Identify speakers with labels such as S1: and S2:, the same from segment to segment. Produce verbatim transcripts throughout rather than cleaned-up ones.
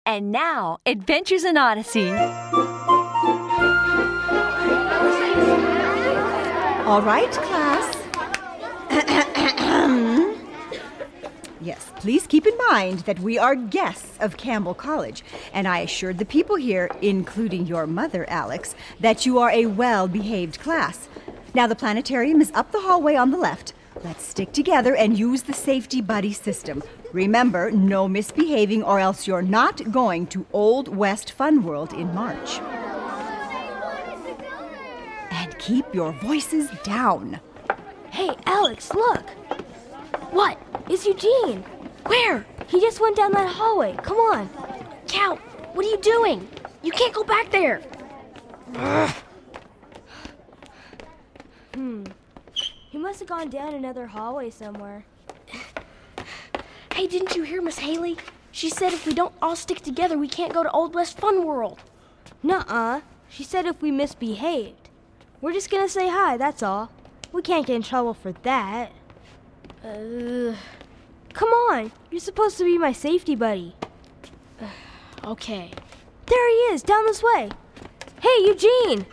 S1: And now, Adventures in Odyssey.
S2: All right, class. Yes, please keep in mind that we are guests of Campbell College, and I assured the people here, including your mother, Alex, that you are a well-behaved class. Now, the planetarium is up the hallway on the left. Let's stick together and use the safety buddy system. Remember, no misbehaving or else you're not going to Old West Fun World in March. And keep your voices down.
S3: Hey, Alex, look.
S4: What?
S3: It's Eugene.
S4: Where?
S3: He just went down that hallway. Come on.
S4: Cal, what are you doing? You can't go back there.
S3: Hmm. He must have gone down another hallway somewhere.
S4: Hey, didn't you hear Miss Haley? She said if we don't all stick together, we can't go to Old West Fun World.
S3: Nuh-uh. She said if we misbehaved. We're just gonna say hi, that's all. We can't get in trouble for that.
S4: Uh,
S3: Come on. You're supposed to be my safety buddy.
S4: okay.
S3: There he is, down this way. Hey, Eugene!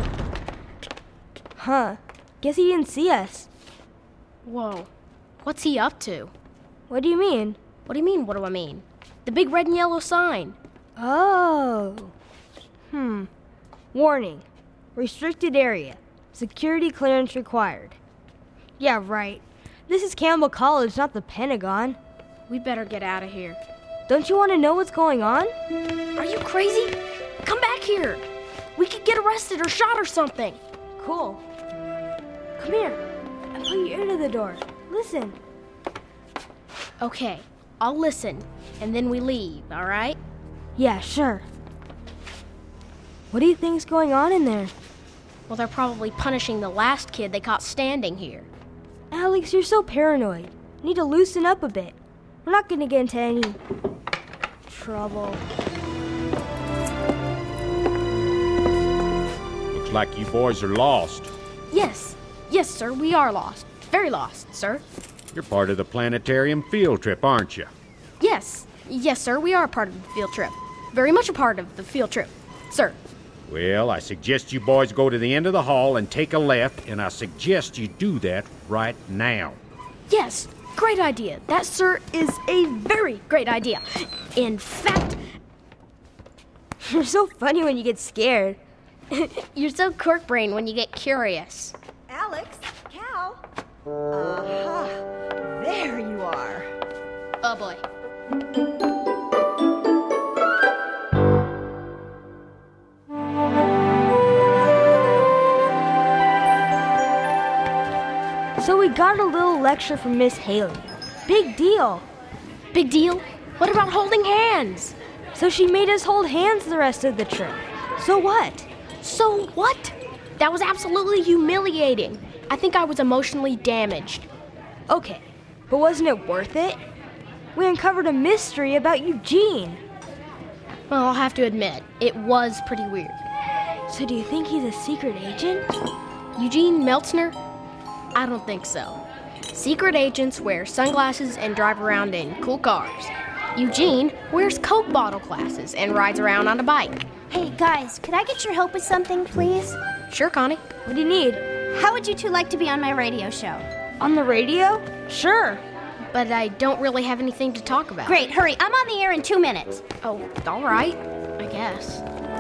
S3: Huh. Guess he didn't see us.
S4: Whoa. What's he up to?
S3: What do you mean?
S4: What do you mean, what do I mean? The big red and yellow sign.
S3: Oh. Hmm. Warning. Restricted area. Security clearance required. Yeah, right. This is Campbell College, not the Pentagon.
S4: We better get out of here.
S3: Don't you want to know what's going on?
S4: Are you crazy? Come back here. We could get arrested or shot or something.
S3: Cool. Come here. I put your ear to the door. Listen.
S4: Okay, I'll listen, and then we leave, all right?
S3: Yeah, sure. What do you think's going on in there?
S4: Well, they're probably punishing the last kid they caught standing here.
S3: Alex, you're so paranoid. You need to loosen up a bit. We're not going to get into any trouble.
S5: Looks like you boys are lost.
S4: Yes, yes, sir, we are lost. Very lost, sir.
S5: You're part of the planetarium field trip, aren't you?
S4: Yes, yes, sir, we are part of the field trip. Very much a part of the field trip, sir.
S5: Well, I suggest you boys go to the end of the hall and take a left, and I suggest you do that right now.
S4: Yes, great idea. That, sir, is a very great idea. In fact...
S3: You're so funny when you get scared.
S4: You're so cork-brained when you get curious.
S2: Alex, Cal. Aha. There you are.
S4: Oh, boy.
S3: So we got a little lecture from Miss Haley. Big deal.
S4: Big deal? What about holding hands?
S3: So she made us hold hands the rest of the trip. So what?
S4: So what? That was absolutely humiliating. I think I was emotionally damaged.
S3: Okay, but wasn't it worth it? We uncovered a mystery about Eugene.
S4: Well, I'll have to admit, it was pretty weird.
S3: So do you think he's a secret agent?
S4: Eugene Meltzner? I don't think so. Secret agents wear sunglasses and drive around in cool cars. Eugene wears Coke bottle glasses and rides around on a bike.
S6: Hey, guys, could I get your help with something, please?
S4: Sure, Connie.
S3: What do you need?
S6: How would you two like to be on my radio show?
S3: On the radio? Sure.
S4: But I don't really have anything to talk about.
S6: Great, hurry. I'm on the air in two minutes.
S4: Oh, all right, I guess.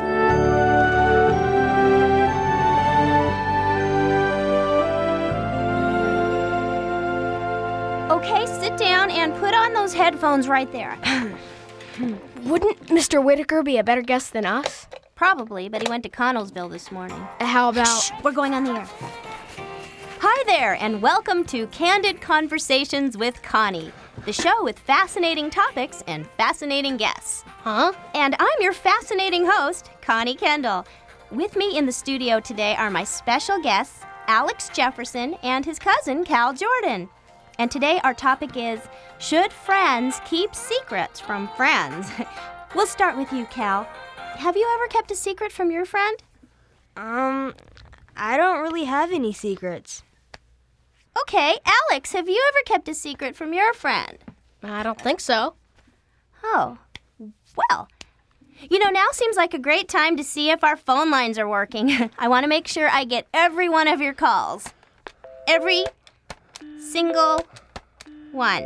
S6: Okay, sit down and put on those headphones right there.
S4: Wouldn't Mister Whitaker be a better guest than us?
S6: Probably, but he went to Connellsville this morning.
S4: How about...
S6: Shh, we're going on the air. Hi there, and welcome to Candid Conversations with Connie, the show with fascinating topics and fascinating guests.
S4: Huh?
S6: And I'm your fascinating host, Connie Kendall. With me in the studio today are my special guests, Alex Jefferson and his cousin, Cal Jordan. And today our topic is, should friends keep secrets from friends? We'll start with you, Cal. Have you ever kept a secret from your friend?
S3: Um, I don't really have any secrets.
S6: Okay, Alex, have you ever kept a secret from your friend?
S4: I don't think so.
S6: Oh, well, You know, now seems like a great time to see if our phone lines are working. I want to make sure I get every one of your calls. Every single one.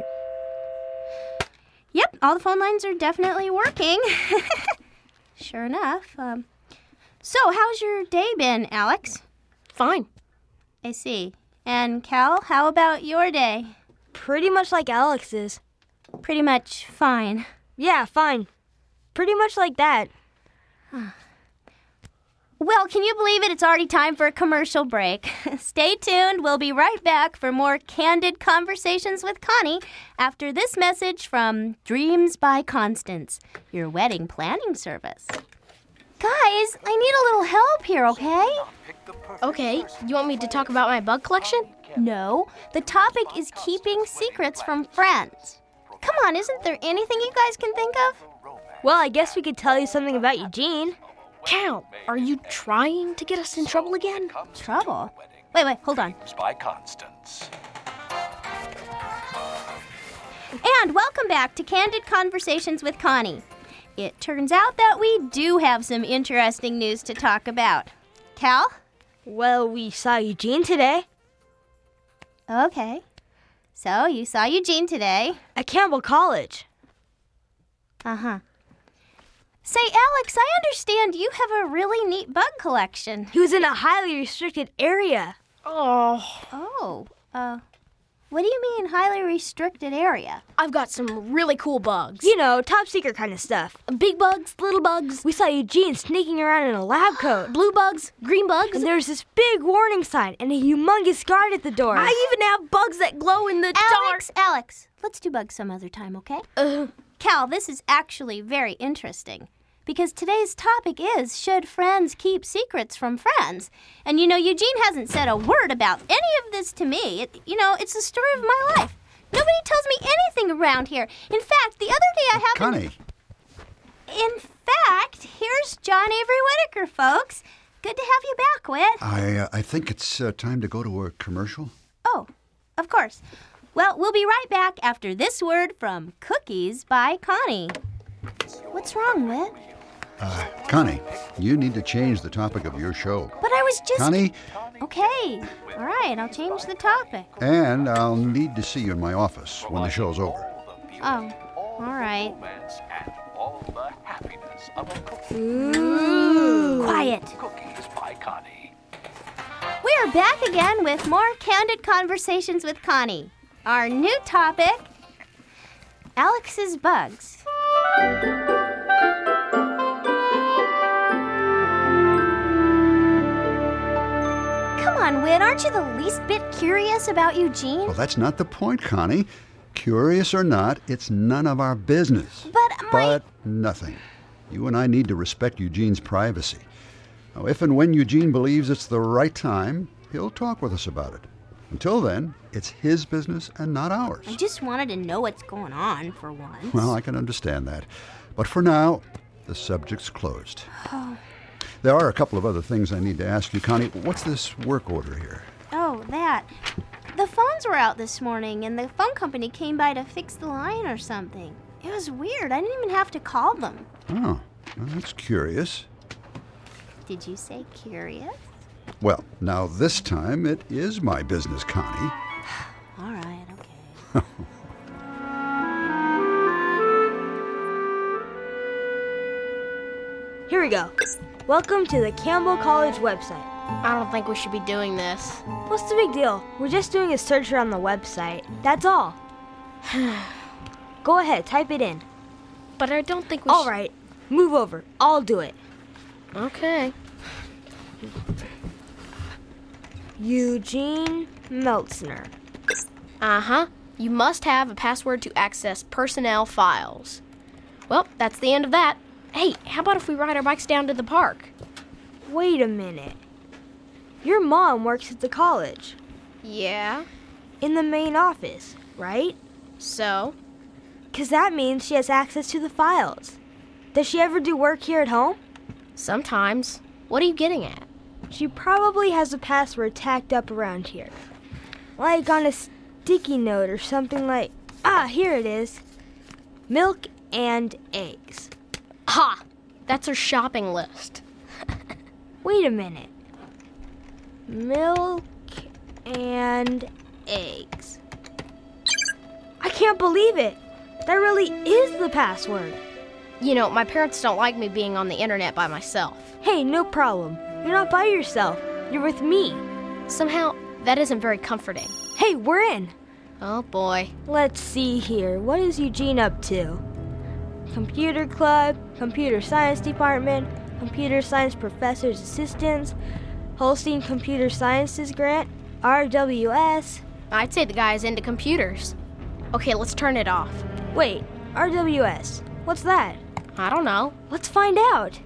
S6: Yep, all the phone lines are definitely working. Sure enough. Um, so, how's your day been, Alex?
S4: Fine.
S6: I see. And Cal, how about your day?
S3: Pretty much like Alex's.
S6: Pretty much fine.
S3: Yeah, fine. Pretty much like that.
S6: Well, can you believe it? It's already time for a commercial break. Stay tuned. We'll be right back for more candid conversations with Connie after this message from Dreams by Constance, your wedding planning service. Guys, I need a little help here, okay?
S4: Okay, you want me to talk about my bug collection?
S6: No, the topic is keeping secrets from friends. Come on, isn't there anything you guys can think of?
S3: Well, I guess we could tell you something about Eugene.
S4: Cal, are you trying to get us in trouble again?
S6: Trouble? Wait, wait, hold on.
S7: By Constance.
S6: And welcome back to Candid Conversations with Connie. It turns out that we do have some interesting news to talk about. Cal?
S3: Well, we saw Eugene today.
S6: Okay. So, you saw Eugene today.
S3: At Campbell College.
S6: Uh-huh. Say, Alex, I understand you have a really neat bug collection.
S3: He was in a highly restricted area.
S4: Oh,
S6: Oh, uh, what do you mean highly restricted area?
S4: I've got some really cool bugs.
S3: You know, top secret kind of stuff.
S4: Big bugs, little bugs,
S3: We saw Eugene sneaking around in a lab coat.
S4: blue bugs, green bugs.
S3: And there's this big warning sign and a humongous guard at the door.
S4: I even have bugs that glow in the
S6: Alex, Alex, let's do bugs some other time, okay?
S4: dark. Uh,
S6: Cal, this is actually very interesting. Because today's topic is, should friends keep secrets from friends? And you know, Eugene hasn't said a word about any of this to me. It, you know, it's the story of my life. Nobody tells me anything around here. In fact, the other day I happened...
S8: Connie.
S6: In fact, here's John Avery Whitaker, folks. Good to have you back, Whit.
S8: I uh, I think it's uh, time to go to a commercial.
S6: Oh, of course. Well, we'll be right back after this word from Cookies by Connie. What's wrong, Whit?
S8: Uh, Connie, you need to change the topic of your show.
S6: But I was just...
S8: Connie,
S6: Okay. All right, I'll change the topic.
S8: and I'll need to see you in my office when the show's over.
S6: Oh, all right.
S7: And all the happiness of a cookie.
S6: Quiet.
S7: Cookies by Connie.
S6: We're back again with more Candid Conversations with Connie. Our new topic, Alex's bugs. Come on, Whit, aren't you the least bit curious about Eugene?
S8: Well, that's not the point, Connie. Curious or not, it's none of our business.
S6: But my...
S8: But nothing. You and I need to respect Eugene's privacy. Now, if and when Eugene believes it's the right time, he'll talk with us about it. Until then, it's his business and not ours.
S6: I just wanted to know what's going on for once.
S8: Well, I can understand that. But for now, the subject's closed. There are a couple of other things I need to ask you, Connie. What's this work order here?
S6: Oh, that. The phones were out this morning, and the phone company came by to fix the line or something. It was weird. I didn't even have to call them.
S8: Oh, well, that's curious.
S6: Did you say curious?
S8: Well, now this time it is my business, Connie.
S6: All right, okay.
S3: Here we go. Welcome to the Campbell College website.
S4: I don't think we should be doing this.
S3: What's the big deal? We're just doing a search around the website. That's all. Go ahead, type it in.
S4: But I don't think we
S3: All
S4: should...
S3: right, move over. I'll do it.
S4: Okay.
S3: Eugene Meltzner.
S4: Uh-huh. You must have a password to access personnel files. Well, that's the end of that. Hey, how about if we ride our bikes down to the park?
S3: Wait a minute. Your mom works at the college.
S4: Yeah.
S3: In the main office, right?
S4: So?
S3: 'Cause that means she has access to the files. Does she ever do work here at home?
S4: Sometimes. What are you getting at?
S3: She probably has a password tacked up around here. Like on a sticky note or something like... Ah, here it is. Milk and eggs.
S4: Ha! That's her shopping list.
S3: Wait a minute. Milk and eggs. I can't believe it. That really is the password.
S4: You know, my parents don't like me being on the internet by myself.
S3: Hey, no problem. You're not by yourself. You're with me.
S4: Somehow, that isn't very comforting.
S3: Hey, we're in.
S4: Oh, boy.
S3: Let's see here. What is Eugene up to? Computer club, computer science department, computer science professor's assistants, Holstein Computer Sciences grant, R W S.
S4: I'd say the guy is into computers. Okay, let's turn it off.
S3: Wait, R W S. What's that?
S4: I don't know.
S3: Let's find out.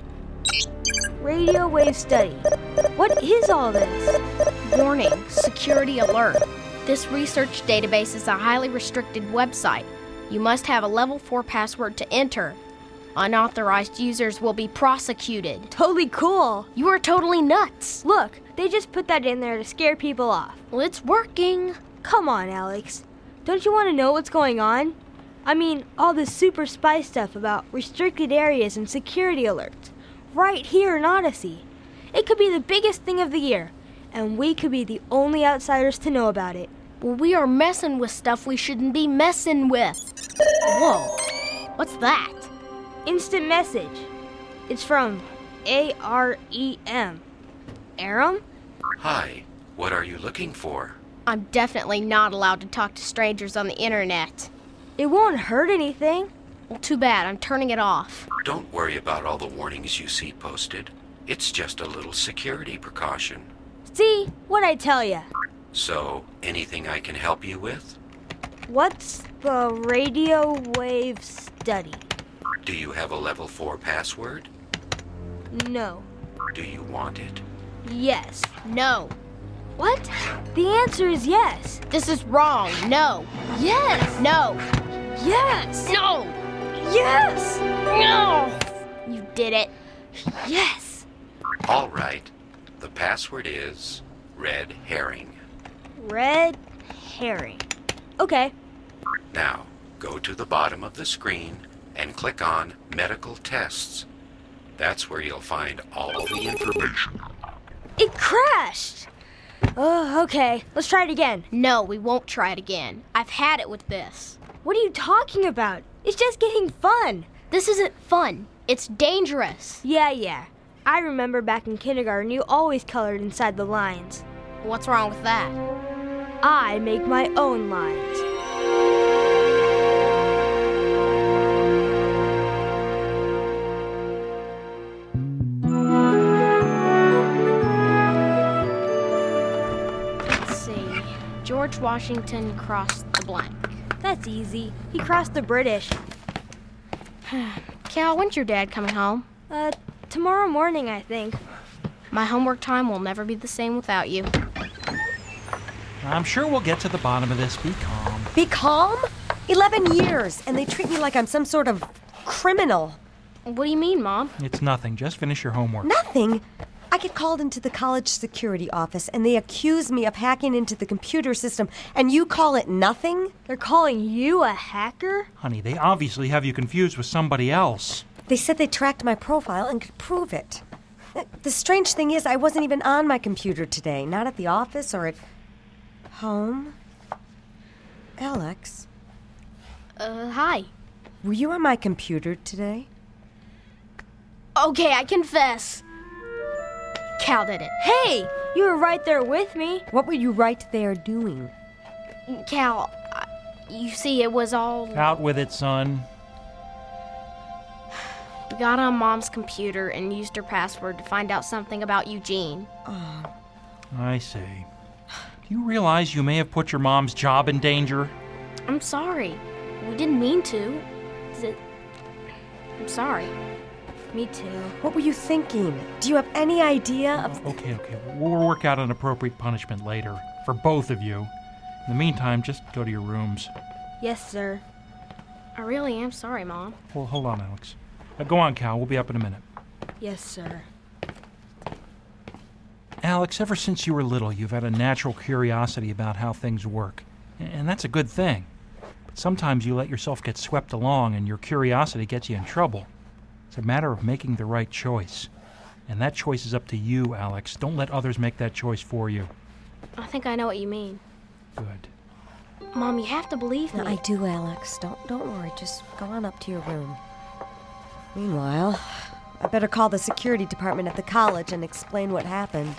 S3: Radio wave study. What is all this?
S4: Warning, security alert. This research database is a highly restricted website. You must have a level four password to enter. Unauthorized users will be prosecuted.
S3: Totally cool.
S4: You are totally nuts.
S3: Look, they just put that in there to scare people off.
S4: Well, it's working.
S3: Come on, Alex. Don't you want to know what's going on? I mean, all this super spy stuff about restricted areas and security alerts. Right here in Odyssey. It could be the biggest thing of the year, and we could be the only outsiders to know about it.
S4: Well, we are messing with stuff we shouldn't be messing with. Whoa, what's that?
S3: Instant message. It's from A R E M. Aram?
S9: Hi, what are you looking for?
S4: I'm definitely not allowed to talk to strangers on the internet.
S3: It won't hurt anything.
S4: Well, too bad. I'm turning it off.
S9: Don't worry about all the warnings you see posted. It's just a little security precaution.
S3: See? What'd I tell ya?
S9: So, anything I can help you with?
S3: What's the radio wave study?
S9: Do you have a level four password?
S3: No.
S9: Do you want it?
S3: Yes.
S4: No.
S3: What? The answer is yes.
S4: This is wrong. No.
S3: Yes.
S4: No.
S3: Yes.
S4: No.
S3: Yes.
S4: No. You did it.
S3: Yes.
S9: All right. The password is red herring.
S3: Red herring. Okay.
S9: Now, go to the bottom of the screen and click on Medical Tests. That's where you'll find all the information.
S3: It crashed! Oh, okay. Let's try it again.
S4: No, we won't try it again. I've had it with this.
S3: What are you talking about? It's just getting fun.
S4: This isn't fun. It's dangerous.
S3: Yeah, yeah. I remember back in kindergarten you always colored inside the lines.
S4: What's wrong with that?
S3: I make my own lines.
S4: George Washington crossed the blank.
S3: That's easy. He crossed the British.
S4: Cal, when's your dad coming home?
S3: Uh, tomorrow morning, I think.
S4: My homework time will never be the same without you.
S10: I'm sure we'll get to the bottom of this. Be calm.
S1: Be calm? Eleven years, and they treat me like I'm some sort of criminal.
S4: What do you mean, Mom?
S10: It's nothing. Just finish your homework.
S1: Nothing? I get called into the college security office, and they accuse me of hacking into the computer system, and you call it nothing?
S3: They're calling you a hacker?
S10: Honey, they obviously have you confused with somebody else.
S1: They said they tracked my profile and could prove it. The strange thing is, I wasn't even on my computer today. Not at the office or at home. Alex?
S4: Uh, hi.
S1: Were you on my computer today?
S4: Okay, I confess. Cal did it.
S3: Hey, you were right there with me.
S1: What were you right there doing?
S4: Cal, I, you see, it was all...
S10: Out with it, son.
S4: We got on Mom's computer and used her password to find out something about Eugene.
S1: Oh.
S10: I see. Do you realize you may have put your mom's job in danger?
S4: I'm sorry. We didn't mean to. It... I'm sorry.
S3: Me too.
S1: What were you thinking? Do you have any idea of...
S10: Okay, okay. We'll work out an appropriate punishment later. For both of you. In the meantime, just go to your rooms.
S3: Yes, sir.
S4: I really am sorry, Mom.
S10: Well, hold on, Alex. Uh, go on, Cal. We'll be up in a minute.
S3: Yes, sir.
S10: Alex, ever since you were little, you've had a natural curiosity about how things work. And that's a good thing. But sometimes you let yourself get swept along and your curiosity gets you in trouble. It's a matter of making the right choice. And that choice is up to you, Alex. Don't let others make that choice for you.
S4: I think I know what you mean.
S10: Good.
S4: Mom, you have to believe me.
S1: I do, Alex. Don't don't worry. Just go on up to your room. Meanwhile, I better call the security department at the college and explain what happened.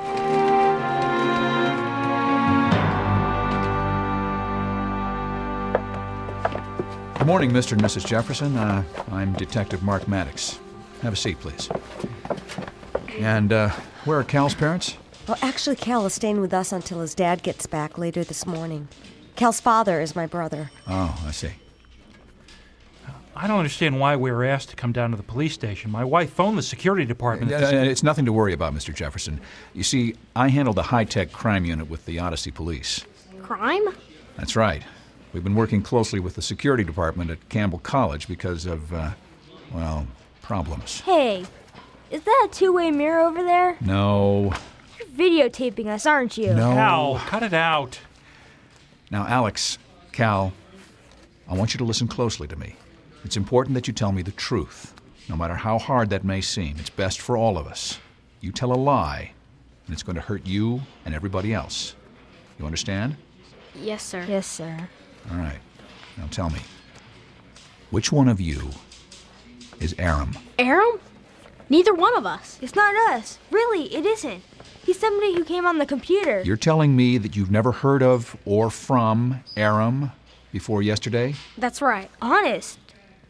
S11: Good morning, Mister and Missus Jefferson. Uh, I'm Detective Mark Maddox. Have a seat, please. And uh, where are Cal's parents?
S1: Well, actually, Cal is staying with us until his dad gets back later this morning. Cal's father is my brother.
S11: Oh, I see.
S10: I don't understand why we were asked to come down to the police station. My wife phoned the security department.
S11: Uh, it's nothing to worry about, Mister Jefferson. You see, I handle the high-tech crime unit with the Odyssey Police.
S4: Crime?
S11: That's right. We've been working closely with the security department at Campbell College because of, uh, well, problems.
S3: Hey, is that a two-way mirror over there?
S11: No.
S3: You're videotaping us, aren't you?
S11: No.
S10: Cal, cut it out.
S11: Now, Alex, Cal, I want you to listen closely to me. It's important that you tell me the truth, no matter how hard that may seem. It's best for all of us. You tell a lie, and it's going to hurt you and everybody else. You understand?
S4: Yes, sir.
S3: Yes, sir.
S11: All right. Now tell me, which one of you is Aram?
S4: Aram? Neither one of us.
S3: It's not us. Really, it isn't. He's somebody who came on the computer.
S11: You're telling me that you've never heard of or from Aram before yesterday?
S4: That's right.
S3: Honest.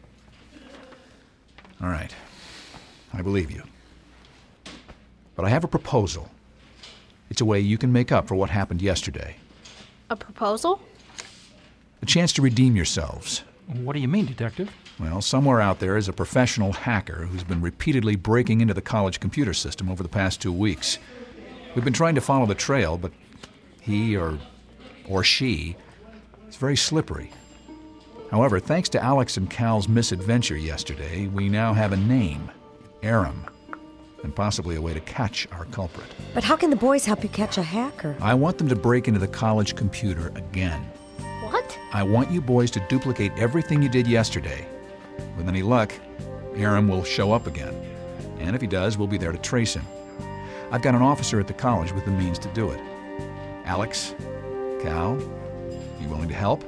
S11: All right. I believe you. But I have a proposal. It's a way you can make up for what happened yesterday.
S4: A proposal?
S11: A chance to redeem yourselves.
S10: What do you mean, Detective?
S11: Well, somewhere out there is a professional hacker who's been repeatedly breaking into the college computer system over the past two weeks. We've been trying to follow the trail, but he or or she is very slippery. However, thanks to Alex and Cal's misadventure yesterday, we now have a name, Aram, and possibly a way to catch our culprit.
S1: But how can the boys help you catch a hacker?
S11: I want them to break into the college computer again.
S4: What?
S11: I want you boys to duplicate everything you did yesterday. With any luck, Aram will show up again. And if he does, we'll be there to trace him. I've got an officer at the college with the means to do it. Alex, Cal, you willing to help?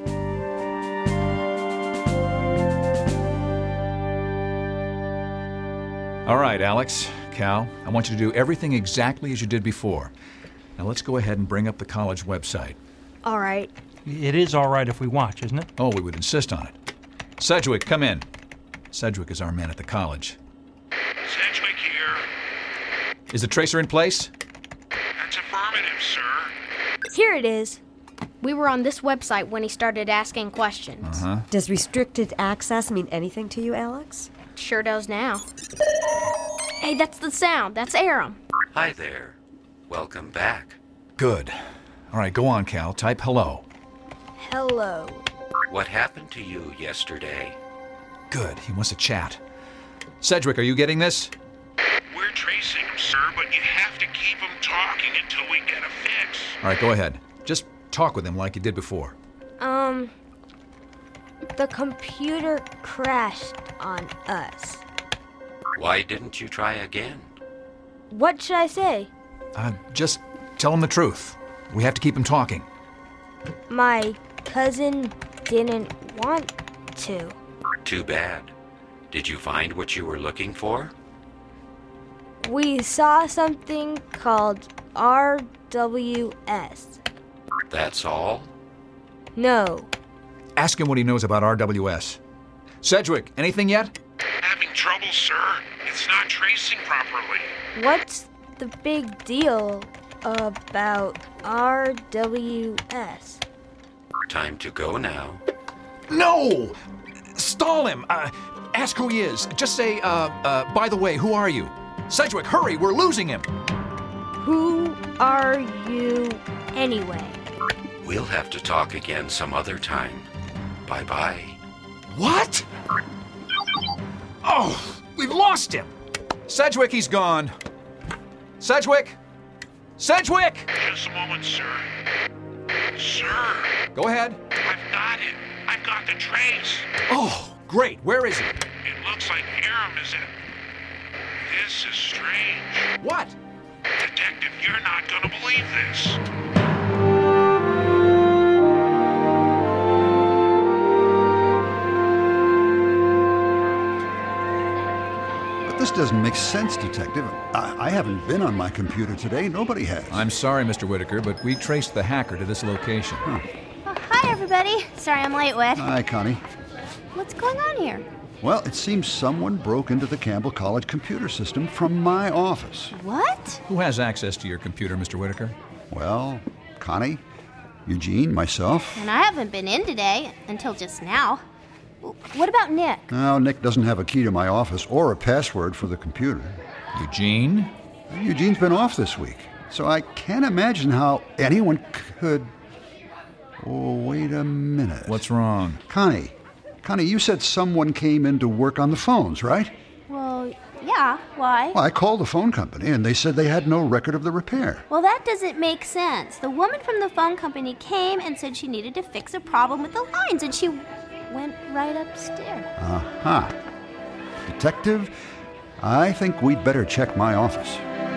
S11: All right, Alex, Cal, I want you to do everything exactly as you did before. Now let's go ahead and bring up the college website.
S3: All right.
S10: It is all right if we watch, isn't it?
S11: Oh, we would insist on it. Sedgwick, come in. Sedgwick is our man at the college.
S12: Sedgwick here.
S11: Is the tracer in place?
S12: That's affirmative, sir.
S3: Here it is.
S4: We were on this website when he started asking questions.
S11: Uh-huh.
S1: Does restricted access mean anything to you, Alex?
S4: Sure does now. Hey, that's the sound. That's Aram.
S9: Hi there. Welcome back.
S11: Good. All right, go on, Cal. Type hello.
S3: Hello.
S9: What happened to you yesterday?
S11: Good. He wants to chat. Sedgwick, are you getting this?
S12: We're tracing him, sir, but you have to keep him talking until we get a fix.
S11: All right, go ahead. Just talk with him like you did before.
S3: Um, the computer crashed on us.
S9: Why didn't you try again?
S3: What should I say?
S11: Uh, just tell him the truth. We have to keep him talking.
S3: My cousin didn't want to.
S9: Too bad. Did you find what you were looking for?
S3: We saw something called R W S.
S9: That's all?
S3: No.
S11: Ask him what he knows about R W S. Sedgwick, anything yet?
S12: Having trouble, sir. It's not tracing properly.
S3: What's the big deal about R W S?
S9: Time to go now.
S11: No! Stall him! Uh, ask who he is. Just say, uh, uh, by the way, who are you? Sedgwick, hurry! We're losing him!
S3: Who are you anyway?
S9: We'll have to talk again some other time. Bye-bye.
S11: What? Oh, we've lost him! Sedgwick, he's gone. Sedgwick! Sedgwick!
S12: Just a moment, sir. Sir.
S11: Go ahead.
S12: I've got it. I've got the trace.
S11: Oh, great. Where is he?
S12: It looks like Aram is at... This is strange.
S11: What?
S12: Detective, you're not gonna believe this.
S8: This doesn't make sense, Detective. I, I haven't been on my computer today. Nobody has.
S11: I'm sorry, Mister Whitaker, but we traced the hacker to this location.
S8: Huh.
S6: Oh, hi, everybody. Sorry I'm late, Whit.
S8: Hi, Connie.
S6: What's going on here?
S8: Well, it seems someone broke into the Campbell College computer system from my office.
S6: What?
S11: Who has access to your computer, Mister Whitaker?
S8: Well, Connie, Eugene, myself.
S6: And I haven't been in today until just now. What about Nick?
S8: No, Nick doesn't have a key to my office or a password for the computer.
S11: Eugene?
S8: Eugene's been off this week, so I can't imagine how anyone could... Oh, wait a minute.
S11: What's wrong?
S8: Connie, Connie, you said someone came in to work on the phones, right?
S6: Well, yeah. Why?
S8: Well, I called the phone company, and they said they had no record of the repair.
S6: Well, that doesn't make sense. The woman from the phone company came and said she needed to fix a problem with the lines, and she... went right upstairs.
S8: Uh-huh. Detective, I think we'd better check my office.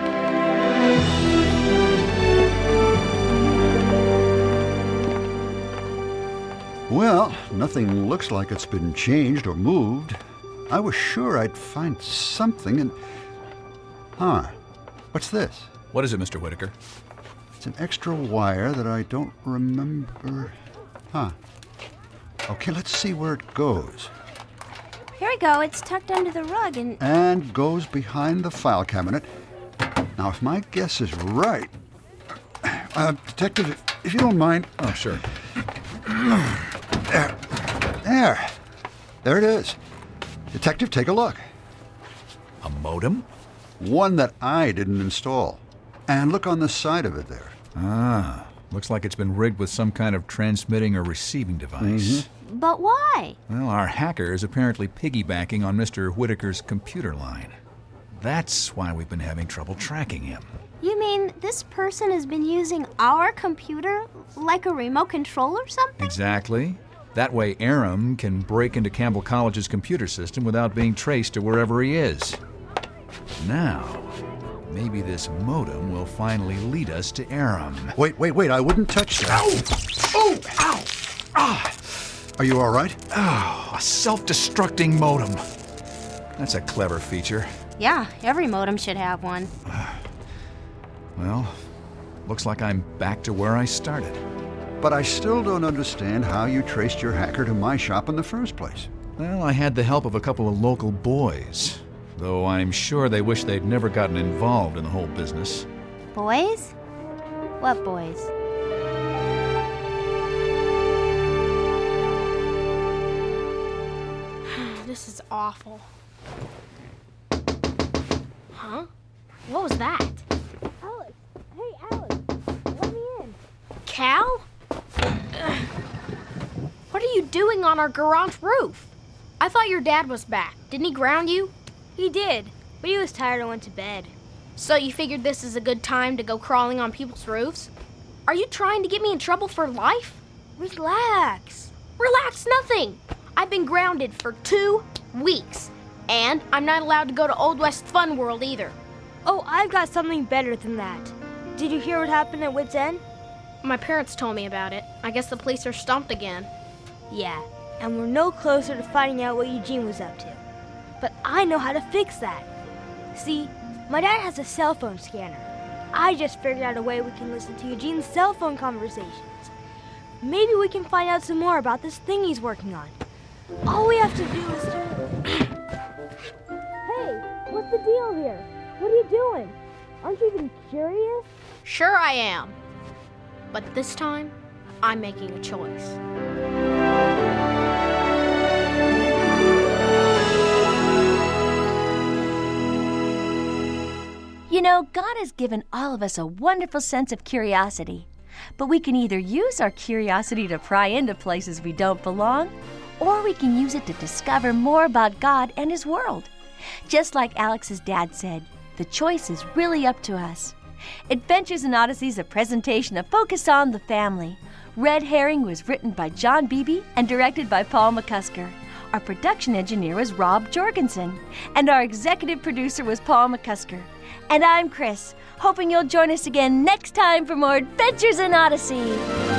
S8: Well, nothing looks like it's been changed or moved. I was sure I'd find something and... Huh. What's this?
S11: What is it, Mister Whitaker?
S8: It's an extra wire that I don't remember... Huh. Okay, let's see where it goes.
S6: Here we go. It's tucked under the rug and...
S8: And goes behind the file cabinet. Now, if my guess is right... Uh, Detective, if, if you don't mind...
S11: Oh, sure.
S8: There. There. There it is. Detective, take a look.
S11: A modem?
S8: One that I didn't install. And look on the side of it there.
S11: Ah. Looks like it's been rigged with some kind of transmitting or receiving device.
S8: Mm-hmm.
S6: But why?
S11: Well, our hacker is apparently piggybacking on Mister Whitaker's computer line. That's why we've been having trouble tracking him.
S6: You mean this person has been using our computer like a remote control or something?
S11: Exactly. That way Aram can break into Campbell College's computer system without being traced to wherever he is. Now... maybe this modem will finally lead us to Aram.
S8: Wait, wait, wait, I wouldn't touch that.
S11: Ow! Oh! Ow! Ah!
S8: Are you all right?
S11: Oh, a self-destructing modem. That's a clever feature.
S6: Yeah, every modem should have one.
S11: Well, looks like I'm back to where I started.
S8: But I still don't understand how you traced your hacker to my shop in the first place.
S11: Well, I had the help of a couple of local boys. Though I'm sure they wish they'd never gotten involved in the whole business.
S6: Boys? What boys?
S4: This is awful. Huh? What was that?
S3: Alex! Hey, Alex! Let me in!
S4: Cal? Ugh. What are you doing on our garage roof? I thought your dad was back. Didn't he ground you?
S3: He did, but he was tired and went to bed.
S4: So you figured this is a good time to go crawling on people's roofs? Are you trying to get me in trouble for life?
S3: Relax.
S4: Relax nothing. I've been grounded for two weeks, and I'm not allowed to go to Old West Fun World either.
S3: Oh, I've got something better than that. Did you hear what happened at Wits End?
S4: My parents told me about it. I guess the police are stumped again.
S3: Yeah, and we're no closer to finding out what Eugene was up to. But I know how to fix that. See, my dad has a cell phone scanner. I just figured out a way we can listen to Eugene's cell phone conversations. Maybe we can find out some more about this thing he's working on. All we have to do is to... Hey, what's the deal here? What are you doing? Aren't you even curious?
S4: Sure I am. But this time, I'm making a choice.
S13: You know, God has given all of us a wonderful sense of curiosity. But we can either use our curiosity to pry into places we don't belong, or we can use it to discover more about God and His world. Just like Alex's dad said, the choice is really up to us. Adventures in Odyssey is a presentation of Focus on the Family. Red Herring was written by John Beebe and directed by Paul McCusker. Our production engineer was Rob Jorgensen. And our executive producer was Paul McCusker. And I'm Chris, hoping you'll join us again next time for more Adventures in Odyssey.